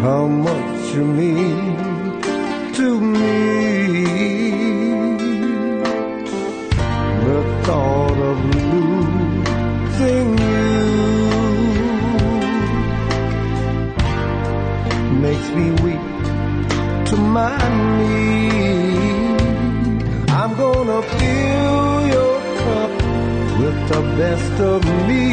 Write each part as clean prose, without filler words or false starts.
how much you mean to me. The thought of losing you makes me weak to my knees. I'm gonna fill your cup with the best of me.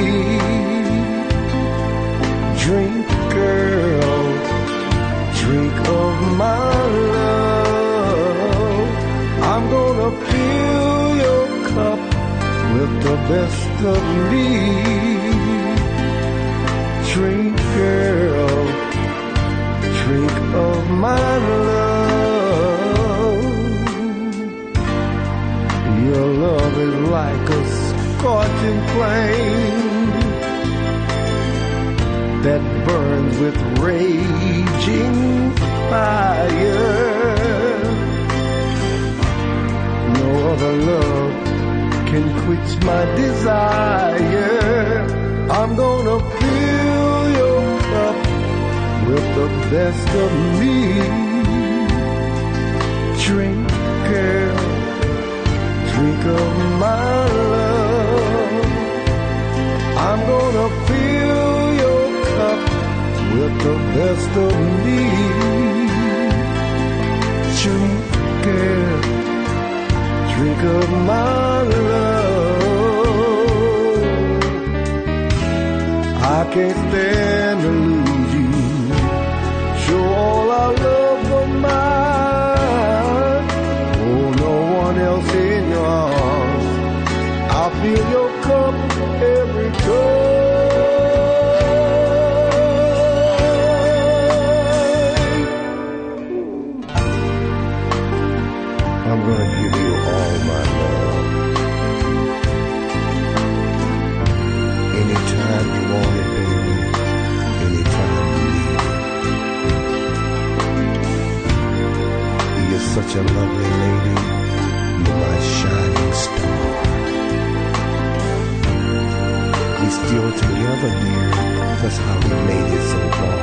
Drink, girl, drink of my love. I'm gonna fill your cup with the best of me. Drink, girl, drink of my love. Your love is like a scorching flame that burns with raging fire. No other love can quench my desire. I'm gonna fill your cup with the best of me. Drink, girl, drink of my love. I'm gonna fill your cup with the best of me. Drink, girl, drink of my love. I can't stand to lose you. Show all our love for mine. Oh, no one else in your arms. I'll fill your cup every time. I'm gonna give you all my love. Anytime you want it, baby. Anytime you need it. You're such a lovely lady. You're my shining star. We still together, dear. That's how we made it so far.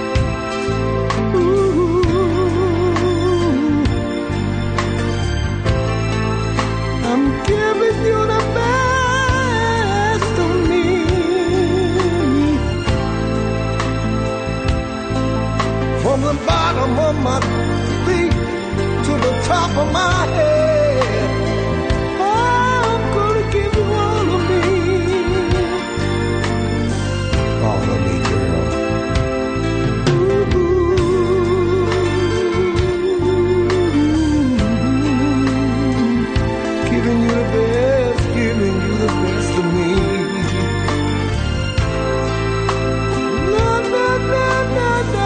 Ooh, I'm giving you the best of me. From the bottom of my feet to the top of my head, I'm gonna give you all of me. All of me, girl. Ooh, giving you the best, giving you the best of me. Na, na, na, na, na.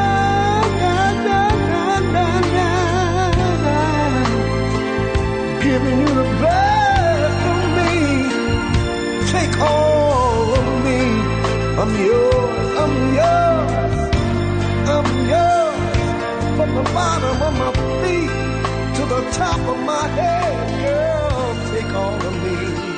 Giving you the best of me. Take all of me. I'm yours, I'm yours, I'm yours. From the bottom of my feet to the top of my head, girl, take all of me.